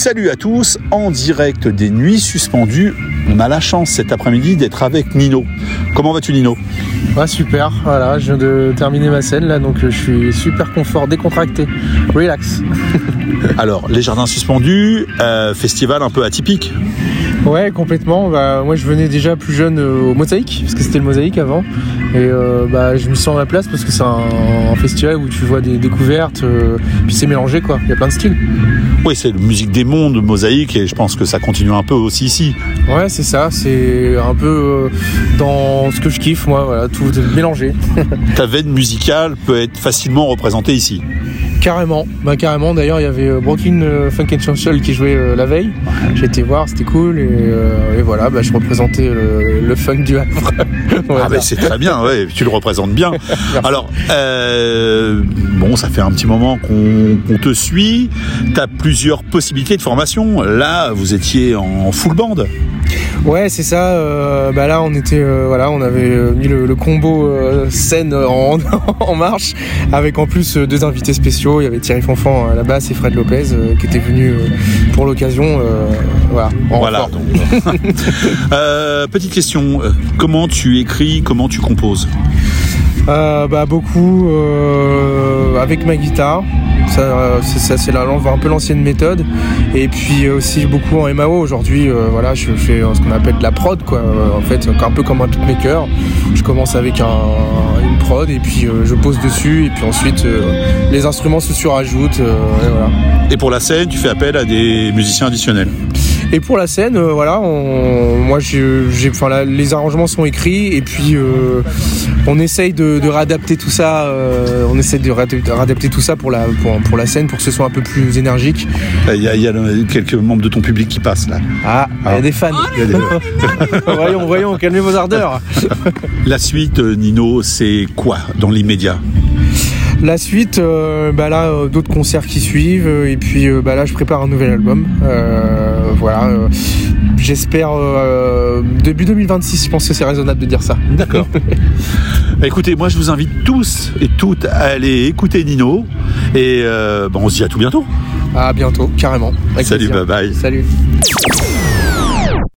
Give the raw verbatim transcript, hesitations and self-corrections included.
Salut à tous, en direct des Nuits Suspendues. On a la chance cet après-midi d'être avec Nino. Comment vas-tu, Nino ? Ouais, super, voilà, je viens de terminer ma scène là, donc je suis super confort, décontracté, relax. Alors, les Jardins Suspendus, euh, festival un peu atypique. Ouais, complètement. Bah, moi, je venais déjà plus jeune euh, au Mosaïque, parce que c'était le Mosaïque avant. Et euh, bah, je me sens à ma place parce que c'est un, un festival où tu vois des découvertes, euh, puis c'est mélangé, quoi. Il y a plein de styles. Oui, c'est la musique des mondes, Mosaïque, et je pense que ça continue un peu aussi ici. Ouais, c'est ça. C'est un peu euh, dans ce que je kiffe, moi. Voilà, tout mélangé. Ta veine musicale peut être facilement représentée ici. Carrément, bah carrément. D'ailleurs, il y avait euh, Brooklyn euh, Funk and Chancel qui jouait euh, la veille. J'ai été voir, c'était cool. Et, euh, et voilà, bah, je représentais le, le funk du Havre. Ah bah c'est très bien, ouais, tu le représentes bien. Alors, euh, bon, ça fait un petit moment qu'on, qu'on te suit. Tu as plusieurs possibilités de formation. Là, vous étiez en full band. Ouais, c'est ça. Euh, bah là, on était, euh, voilà, on avait euh, mis le, le combo euh, scène en, en marche, avec en plus euh, deux invités spéciaux. Il y avait Thierry Fonfan à la basse et Fred Lopez euh, qui étaient venus euh, pour l'occasion. Euh, voilà. Voilà. Donc, euh, petite question, comment tu écris, comment tu composes ? Euh, bah beaucoup euh, avec ma guitare. Ça, c'est, ça, c'est la, un peu l'ancienne méthode. Et puis aussi beaucoup en M A O aujourd'hui. Euh, voilà, je fais ce qu'on appelle de la prod, quoi. En fait, un peu comme un beatmaker. Je commence avec un, une prod et puis euh, je pose dessus et puis ensuite euh, les instruments se surajoutent. Euh, et voilà. Et pour la scène, tu fais appel à des musiciens additionnels. Et pour la scène, euh, voilà, on, moi, j'ai, j'ai, enfin, la, les arrangements sont écrits et puis euh, on essaye de, de réadapter tout ça. Euh, on essaye de réadapter tout ça pour la, pour, pour la scène, pour que ce soit un peu plus énergique. Il y a, il y a quelques membres de ton public qui passent là. Ah, il ah. y a des fans. Il y a des... voyons, voyons, calmez vos ardeurs. La suite, Nino, c'est quoi dans l'immédiat ? La suite, euh, bah là, euh, d'autres concerts qui suivent, euh, et puis euh, bah là, je prépare un nouvel album. Euh, voilà, euh, j'espère euh, début deux mille vingt-six. Je pense que c'est raisonnable de dire ça. D'accord. Bah, écoutez, moi, je vous invite tous et toutes à aller écouter Nino, et euh, bah, on se dit à tout bientôt. À bientôt, carrément. Salut, bye bye. Salut.